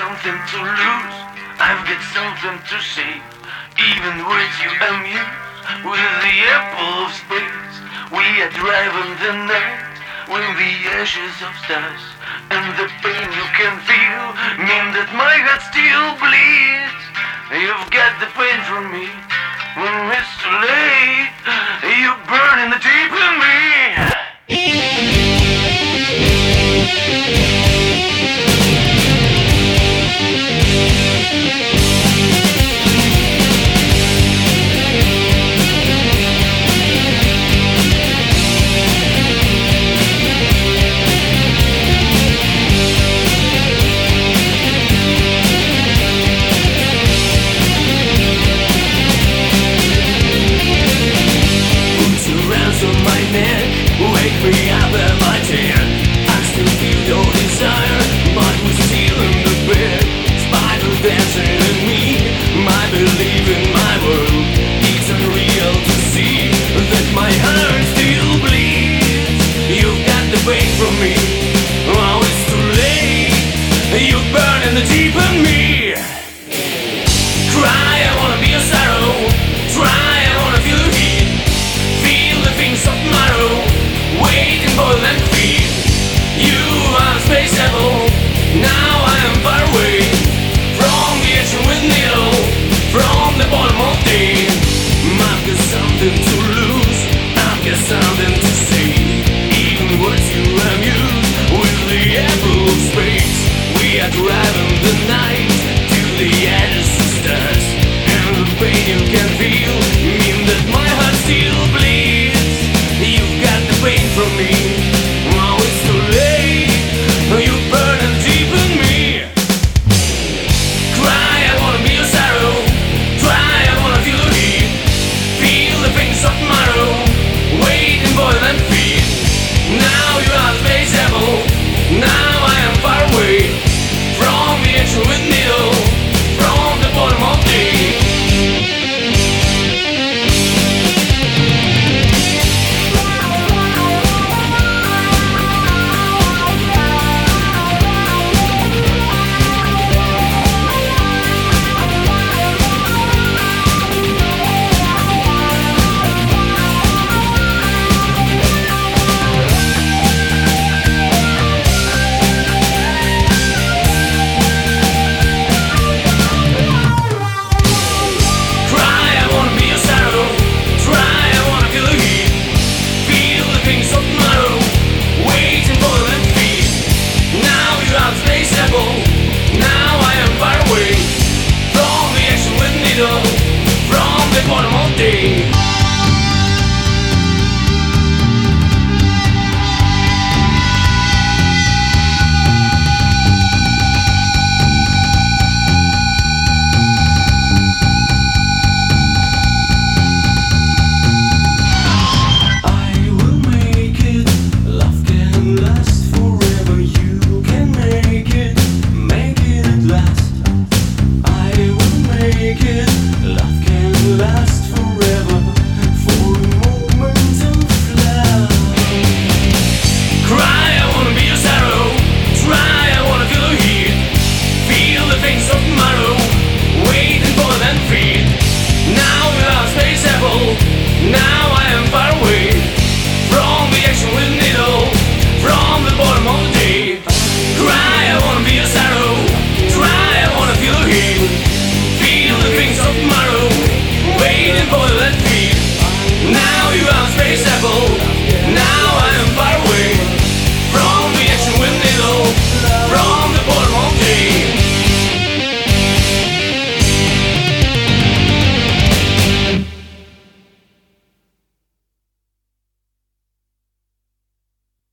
something to lose, I've got something to say. Even words you amuse with the apple of space. We are driving the night with the ashes of stars, and the pain you can feel mean that my heart still bleeds. You've got the pain from me when it's too late. You burn in the deep in me. Wake me up at my tear. I still feel your desire, but we're still in the bed. Spider dancing in me, my belief in my world. It's unreal to see that my heart still bleeds. You've got the pain from me, oh it's too late. You burn in the deep in me. Cry, I wanna be your sorrow. Try, I wanna feel the heat. Feel the things of tomorrow. Waiting for them to feed. You are a space devil. Now I am far away from the ocean with needle, from the bottom of day. I've got something to lose, I've got something to say. Even words you amuse with the apple of space. We are driving the night to the edges of stars, and the pain you can feel mean that my heart still bleeds. You've got the pain from me